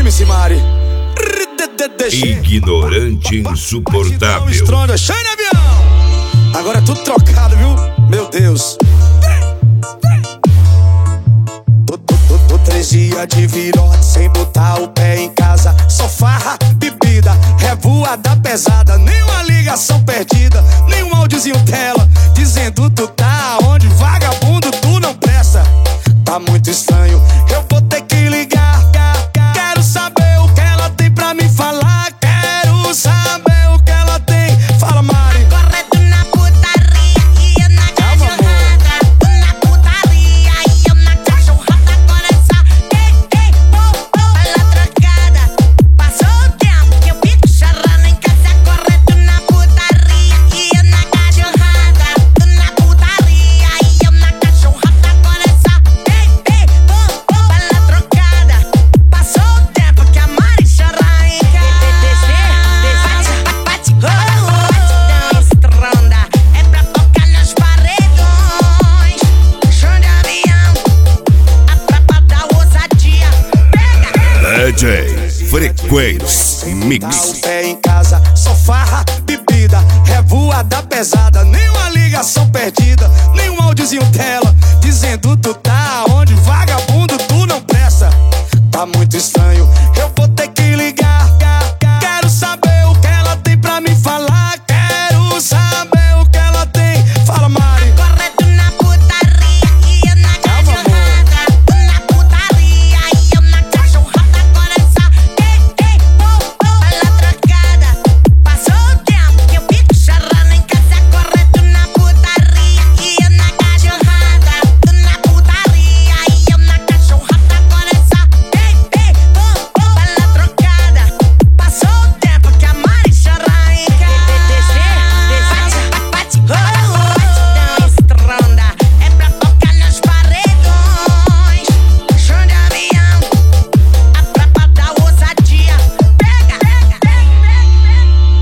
MC Mari. Ignorante insuportável. Estronda, Shine Avião. Agora é tudo trocado, viu? Meu Deus. Tô 3 dias de virote sem botar o pé em casa. Só farra, bebida, revoada pesada. Nenhuma ligação perdida, nenhum áudiozinho tela dizendo tu tá onde, vagabundo, tu não presta. Tá muito estranho, eu vou ter que ligar. Quero saber o que ela tem pra me falar. Quero saber o que ela tem. Fala, Mari. Agora tu na putaria e eu na cachorrada. Tu na putaria e eu na cachorrada. Agora essa ela trocada. Passou o tempo que eu fico chorando em casa. Agora tu na putaria e eu na cachorrada. Tu na putaria e eu na cachorrada. Agora essa ela trocada. Passou o tempo que a Mari chora em casa. Batidão estronda, é pra tocar nas paredões. Chão de avião, a tropa da ousadia. Pega! DJ Frequência Mix. Dá o pé em casa, só farra, bebida, revoada pesada. Nenhuma ligação perdida, nenhum áudiozinho tela dizendo tu tá onde, vagabundo, tu não presta. Tá muito estranho,